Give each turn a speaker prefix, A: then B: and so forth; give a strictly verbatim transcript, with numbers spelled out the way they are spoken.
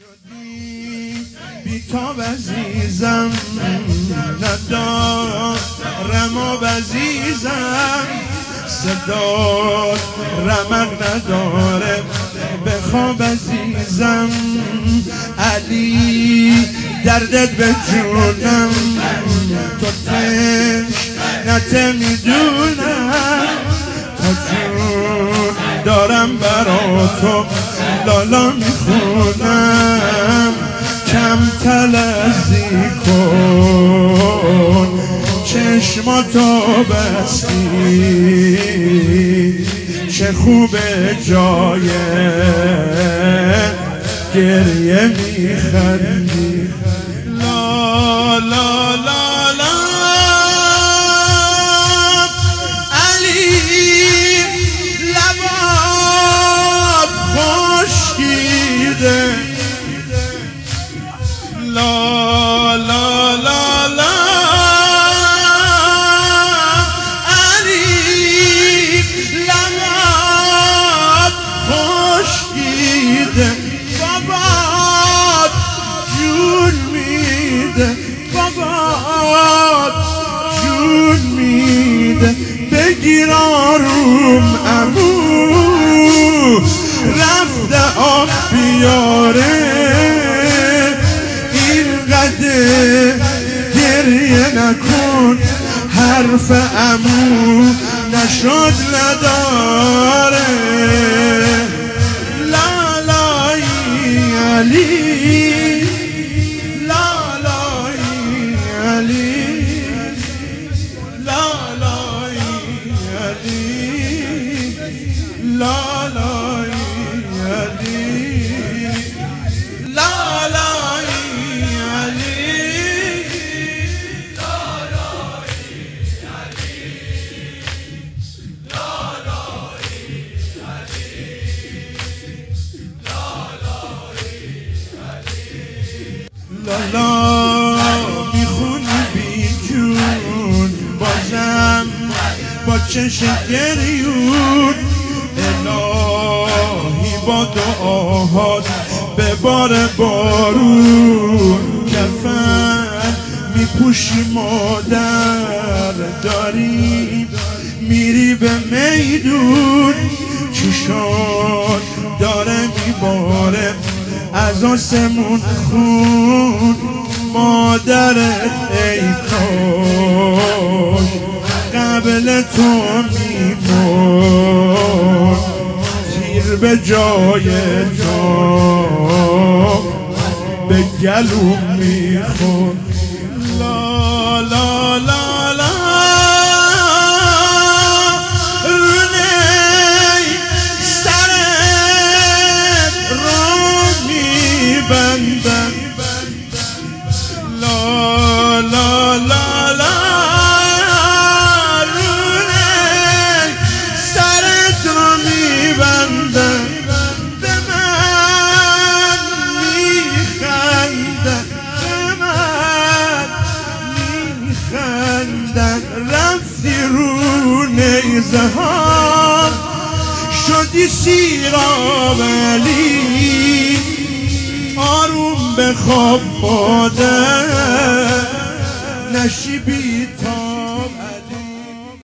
A: شدی بیتاب عزیزم ندارم و عزیزم صدا رمق نداره بخواب عزیزم علی دردت به جونم تو تشنت میدونم تا جون دارم برا تو لالا میخونم کم تلذی کن چشماتو بستی چه خوبه جای گریه میخندی لا لا لا لا علی لبات خشکیده لا لا لا لا علی لبات خشکیده بابات جون میده بابات جون میده بگیر آروم عمو رفته آب بیاره اینقدر گریه نکن حرف عمو نشد نداره لالایی علی لالایی علی لالایی علی لالایی علی لالایی علی لالا میخونی بی جون بازم با چش گریون الهی با دعاهات به بار بارون کفن میپوشی مادر داری میری به میدون چشات داره میباره از آسمون خون مادرت ای کاش قبل تو میمون تیر به جای تو به گلوم میخون لا لا لا لا بندن لا لا لا لا رونه سرت رو میبندن به من میخندن به من میخندن رفتی رو نیزه ها شدی سیراب علی آروم بخواب مادر نشی بی‌تاب